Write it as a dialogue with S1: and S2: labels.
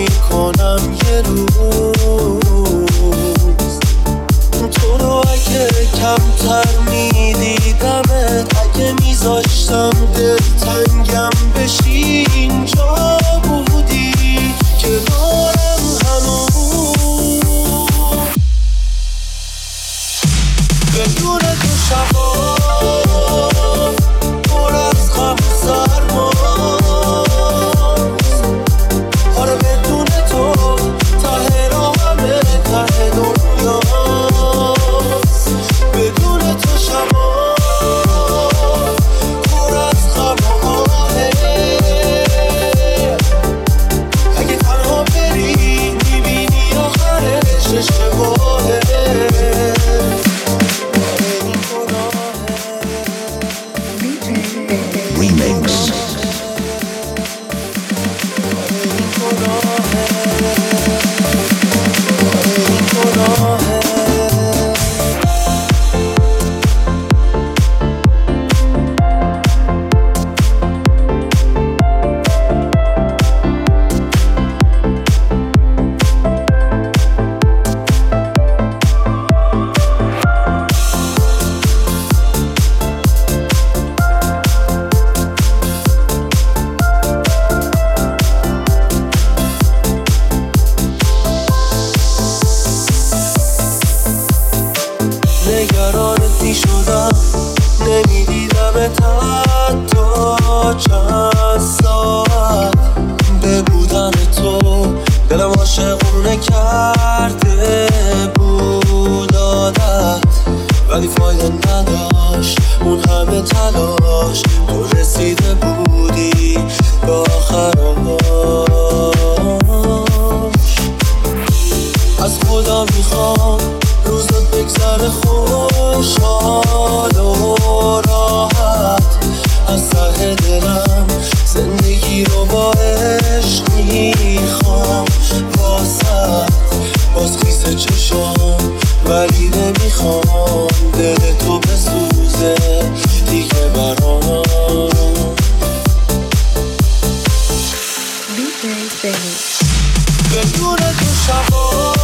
S1: میکنم یه روز تو رو اگه کمتر میدیدمت، اگه میذاشتم دلتنگم بشی اینجا بودی کنارم هنوز. بدون تو شبا پر از غم و سرماست، آره بدون تو ته راهمه ته دنیاست. بدون تو شبا پر از غم و آهه، اگه تنها بری میبینی آخرش اشتباهه.
S2: Remix.
S1: نگرانت میشدم نمیدیدمت حتی چند ساعت. به بودن تو دلم عاشقونه کرده بود عادت، ولی فایده نداشت اون همه تلاش. تو رسیده بودی به آخراش. از خدا میخوام روزت بگذره خوشحال و راحت. از ته دلم زندگی رو با عشق میخوام واسه باز خیسه چشام، ولی نمیخوام دل تو بسوزه دیگه برام. بدون تو شبا